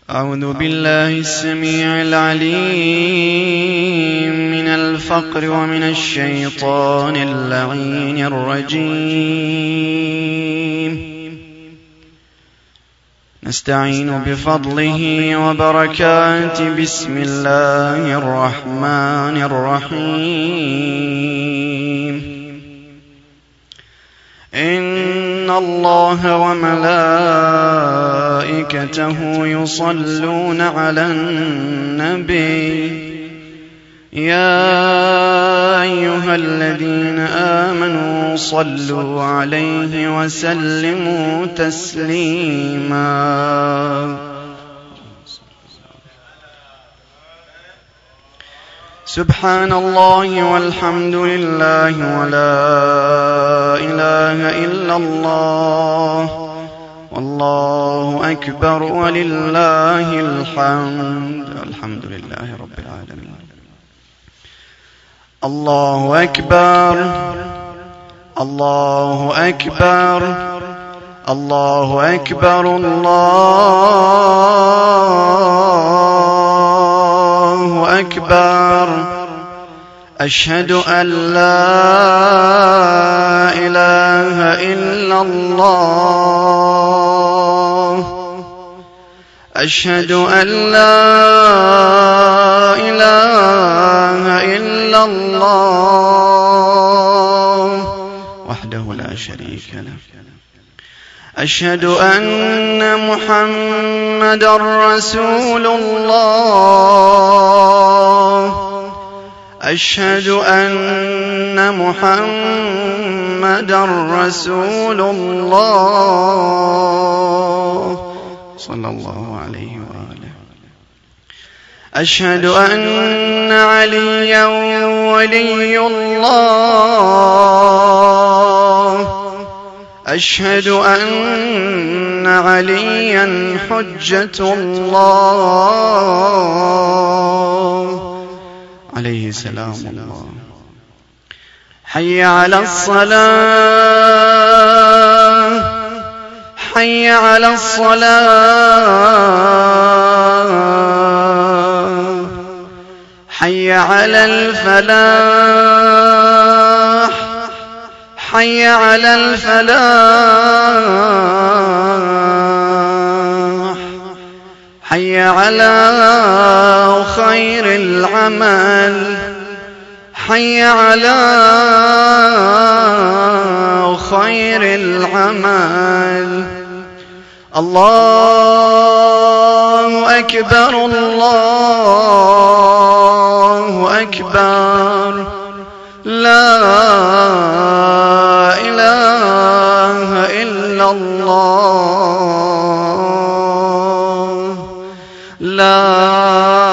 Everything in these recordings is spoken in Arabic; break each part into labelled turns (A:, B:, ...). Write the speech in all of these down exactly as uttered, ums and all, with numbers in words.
A: أعوذ بالله السميع العليم من الفقر ومن الشيطان اللعين الرجيم. نستعين بفضله وبركاته. بسم الله الرحمن الرحيم. إن الله وملائكته يصلون على النبي يا أيها الذين آمنوا صلوا عليه وسلموا تسليما. سبحان الله والحمد لله ولا إله إلا الله والله أكبر ولله الحمد. الحمد لله رب العالمين. الله أكبر الله أكبر الله أكبر الله أكبر. أشهد أن لا إله إلا الله. أشهد أن لا إله إلا الله وحده لا شريك له. أشهد أن محمدًا رسول الله. أشهد أن محمدًا رسول الله صلى الله عليه وآله. أشهد أن عليًا ولي الله. أشهد أن عليًا حجة الله عليه سلام الله. حي على الصلاة حي على الصلاة حي على الفلاح حي على الفلاح حي على خير العمل حي على خير العمل. الله أكبر الله أكبر. لا إله إلا الله. لا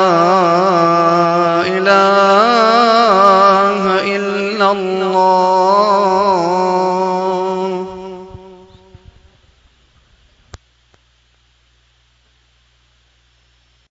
A: إله إلا الله.